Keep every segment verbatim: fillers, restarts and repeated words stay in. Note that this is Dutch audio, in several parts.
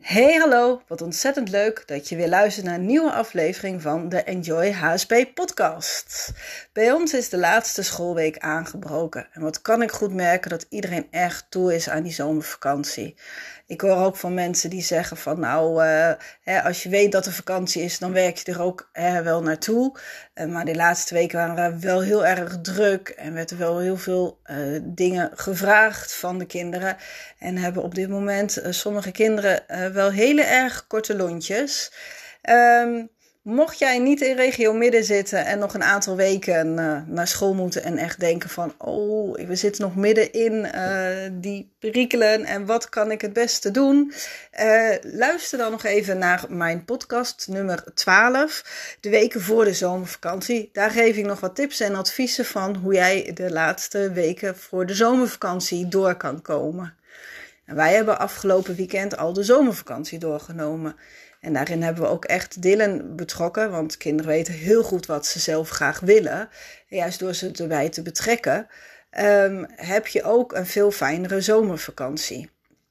Hey hallo, wat ontzettend leuk dat je weer luistert naar een nieuwe aflevering van de Enjoy H S P podcast. Bij ons is de laatste schoolweek aangebroken en wat kan ik goed merken dat iedereen echt toe is aan die zomervakantie. Ik hoor ook van mensen die zeggen van nou, uh, hè, als je weet dat er vakantie is, dan werk je er ook hè, wel naartoe. Uh, maar de laatste weken waren we wel heel erg druk en werd er wel heel veel uh, dingen gevraagd van de kinderen. En hebben op dit moment uh, sommige kinderen uh, wel hele erg korte lontjes. Um, mocht jij niet in regio midden zitten en nog een aantal weken uh, naar school moeten en echt denken van oh, we zitten nog midden in uh, die perikelen en wat kan ik het beste doen? Uh, luister dan nog even naar mijn podcast nummer twaalf, de weken voor de zomervakantie. Daar geef ik nog wat tips en adviezen van hoe jij de laatste weken voor de zomervakantie door kan komen. En wij hebben afgelopen weekend al de zomervakantie doorgenomen. En daarin hebben we ook echt Dylan betrokken. Want kinderen weten heel goed wat ze zelf graag willen. En juist door ze erbij te betrekken, um, heb je ook een veel fijnere zomervakantie.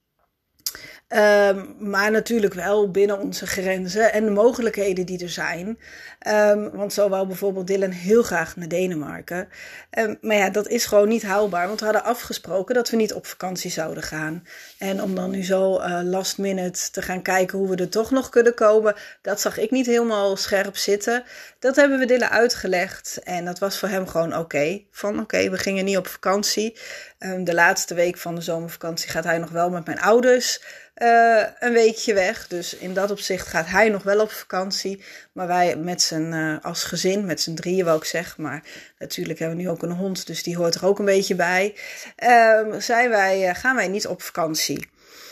Um, maar natuurlijk wel binnen onze grenzen en de mogelijkheden die er zijn. Um, want zo wou bijvoorbeeld Dylan heel graag naar Denemarken. Um, maar ja, dat is gewoon niet haalbaar. Want we hadden afgesproken dat we niet op vakantie zouden gaan. En om dan nu zo uh, last minute te gaan kijken hoe we er toch nog kunnen komen. Dat zag ik niet helemaal scherp zitten. Dat hebben we Dylan uitgelegd. En dat was voor hem gewoon oké. Okay. Van oké, okay, we gingen niet op vakantie. Um, de laatste week van de zomervakantie gaat hij nog wel met mijn ouders Uh, een weekje weg. Dus in dat opzicht gaat hij nog wel op vakantie. Maar wij met z'n, uh, als gezin, met z'n drieën wou ik zeggen. Maar natuurlijk hebben we nu ook een hond, dus die hoort er ook een beetje bij. Uh, zijn wij, uh, gaan wij niet op vakantie.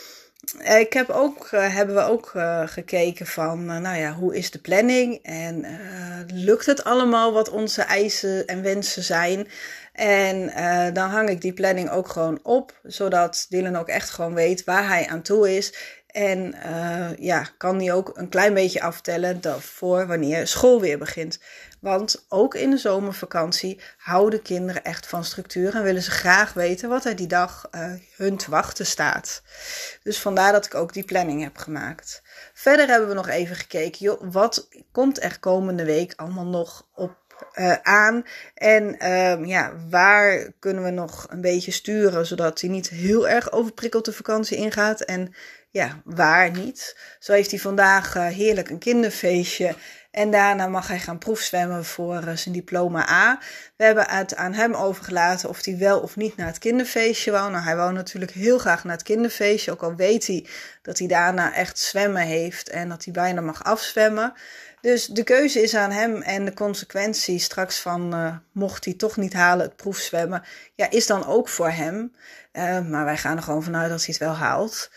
Uh, ik heb ook, uh, hebben we ook uh, gekeken van, uh, nou ja, hoe is de planning? En uh, lukt het allemaal wat onze eisen en wensen zijn? En uh, dan hang ik die planning ook gewoon op, zodat Dylan ook echt gewoon weet waar hij aan toe is. En uh, ja, kan hij ook een klein beetje aftellen voor wanneer school weer begint. Want ook in de zomervakantie houden kinderen echt van structuur en willen ze graag weten wat er die dag uh, hun te wachten staat. Dus vandaar dat ik ook die planning heb gemaakt. Verder hebben we nog even gekeken, joh, wat komt er komende week allemaal nog op Uh, aan en uh, ja, waar kunnen we nog een beetje sturen zodat hij niet heel erg overprikkeld de vakantie ingaat en ja, waar niet. Zo heeft hij vandaag uh, heerlijk een kinderfeestje en daarna mag hij gaan proefzwemmen voor uh, zijn diploma A. We hebben het aan hem overgelaten of hij wel of niet naar het kinderfeestje wou. Nou, hij wou natuurlijk heel graag naar het kinderfeestje, ook al weet hij dat hij daarna echt zwemmen heeft en dat hij bijna mag afzwemmen. Dus de keuze is aan hem en de consequentie straks van uh, mocht hij toch niet halen het proefzwemmen, ja, is dan ook voor hem. Uh, maar wij gaan er gewoon vanuit dat hij het wel haalt.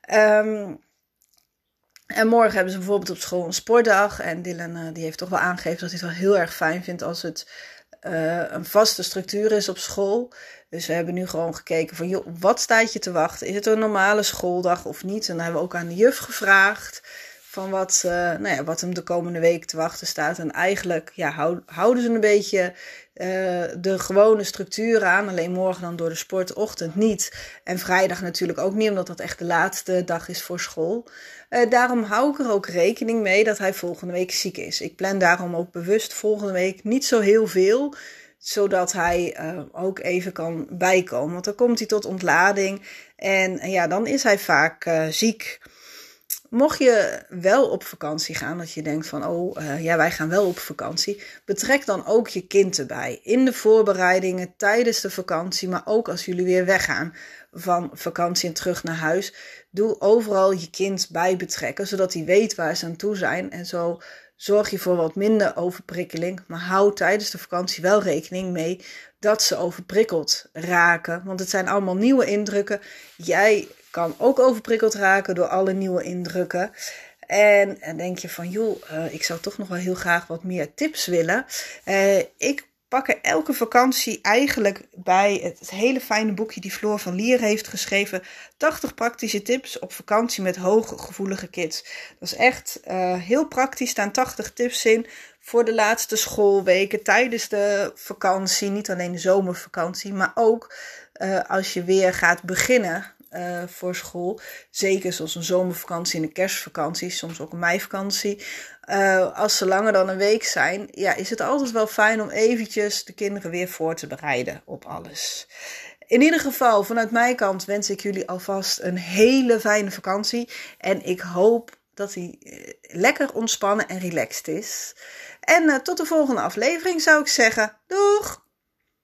Um, en morgen hebben ze bijvoorbeeld op school een sportdag en Dylan uh, die heeft toch wel aangegeven dat hij het wel heel erg fijn vindt als het uh, een vaste structuur is op school. Dus we hebben nu gewoon gekeken van, joh, wat staat je te wachten? Is het een normale schooldag of niet? En dan hebben we ook aan de juf gevraagd van wat, uh, nou ja, wat hem de komende week te wachten staat. En eigenlijk ja, hou, houden ze een beetje uh, de gewone structuur aan. Alleen morgen dan door de sportochtend niet. En vrijdag natuurlijk ook niet, omdat dat echt de laatste dag is voor school. Uh, daarom hou ik er ook rekening mee dat hij volgende week ziek is. Ik plan daarom ook bewust volgende week niet zo heel veel, zodat hij uh, ook even kan bijkomen. Want dan komt hij tot ontlading en uh, ja, dan is hij vaak uh, ziek. Mocht je wel op vakantie gaan, dat je denkt van, oh uh, ja, wij gaan wel op vakantie, betrek dan ook je kind erbij. In de voorbereidingen, tijdens de vakantie, maar ook als jullie weer weggaan van vakantie en terug naar huis. Doe overal je kind bij betrekken, zodat hij weet waar ze aan toe zijn. En zo zorg je voor wat minder overprikkeling, maar hou tijdens de vakantie wel rekening mee dat ze overprikkeld raken. Want het zijn allemaal nieuwe indrukken. Jij kan ook overprikkeld raken door alle nieuwe indrukken. En, en denk je van, joh, uh, ik zou toch nog wel heel graag wat meer tips willen. Uh, ik pak er elke vakantie eigenlijk bij het, het hele fijne boekje die Floor van Lier heeft geschreven. tachtig praktische tips op vakantie met hooggevoelige kids. Dat is echt uh, heel praktisch, staan tachtig tips in voor de laatste schoolweken, tijdens de vakantie. Niet alleen de zomervakantie, maar ook uh, als je weer gaat beginnen uh, voor school. Zeker zoals een zomervakantie en een kerstvakantie, soms ook een meivakantie. Uh, als ze langer dan een week zijn, ja, is het altijd wel fijn om eventjes de kinderen weer voor te bereiden op alles. In ieder geval, vanuit mijn kant wens ik jullie alvast een hele fijne vakantie. En ik hoop dat die uh, lekker ontspannen en relaxed is. En uh, tot de volgende aflevering zou ik zeggen. Doeg!